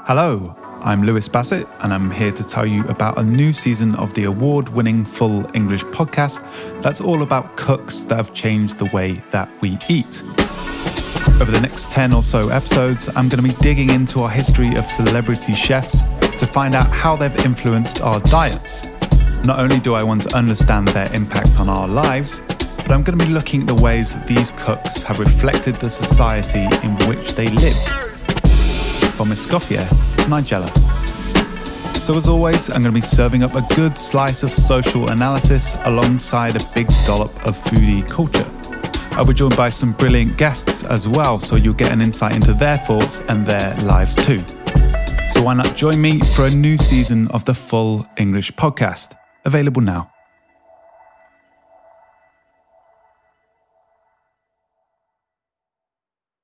Hello, I'm Lewis Bassett, and I'm here to tell you about a new season of the award-winning Full English podcast that's all about cooks that have changed the way that we eat. Over the next 10 or so episodes, I'm going to be digging into our history of celebrity chefs to find out how they've influenced our diets. Not only do I want to understand their impact on our lives, but I'm going to be looking at the ways that these cooks have reflected the society in which they live. From Escoffier to Nigella. So as always, I'm going to be serving up a good slice of social analysis alongside a big dollop of foodie culture. I'll be joined by some brilliant guests as well, so you'll get an insight into their thoughts and their lives too. So why not join me for a new season of the Full English podcast, available now.